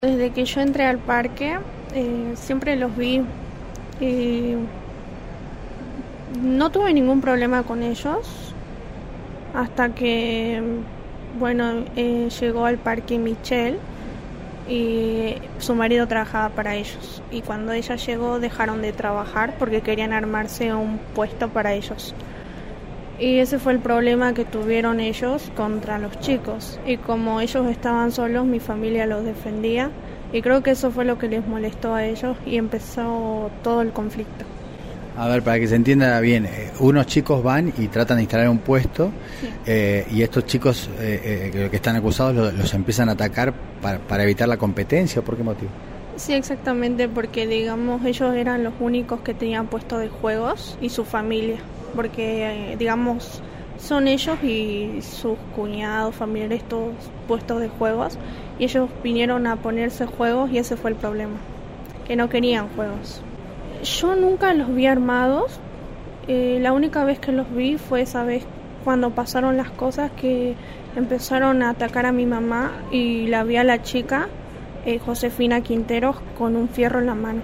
Desde que yo entré al parque, siempre los vi y no tuve ningún problema con ellos hasta que, llegó al parque Michelle y su marido trabajaba para ellos. Y cuando ella llegó dejaron de trabajar porque querían armarse un puesto para ellos. Y ese fue el problema que tuvieron ellos contra los chicos. Y como ellos estaban solos, mi familia los defendía. Y creo que eso fue lo que les molestó a ellos y empezó todo el conflicto. A ver, para que se entienda bien, unos chicos van y tratan de instalar un puesto, sí. Y estos chicos que están acusados los empiezan a atacar para evitar la competencia. ¿Por qué motivo? Sí, exactamente, porque digamos ellos eran los únicos que tenían puesto de juegos y su familia, porque digamos son ellos y sus cuñados, familiares, todos puestos de juegos, y ellos vinieron a ponerse juegos y ese fue el problema, que no querían juegos. Yo nunca los vi armados, la única vez que los vi fue esa vez cuando pasaron las cosas que empezaron a atacar a mi mamá y la vi a la chica, Josefina Quinteros, con un fierro en la mano.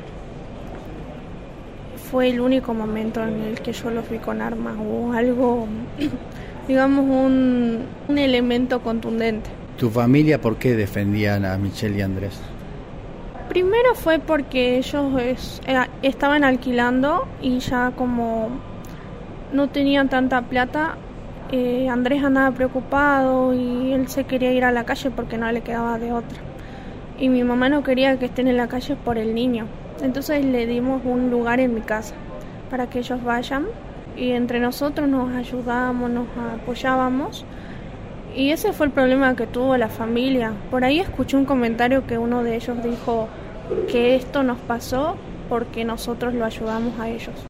Fue el único momento en el que yo los vi con armas o algo, digamos, un elemento contundente. ¿Tu familia por qué defendían a Michelle y Andrés? Primero fue porque ellos estaban alquilando y ya como no tenían tanta plata, Andrés andaba preocupado y él se quería ir a la calle porque no le quedaba de otra. Y mi mamá no quería que estén en la calle por el niño. Entonces le dimos un lugar en mi casa para que ellos vayan y entre nosotros nos ayudábamos, nos apoyábamos. Y ese fue el problema que tuvo la familia. Por ahí escuché un comentario que uno de ellos dijo que esto nos pasó porque nosotros lo ayudamos a ellos.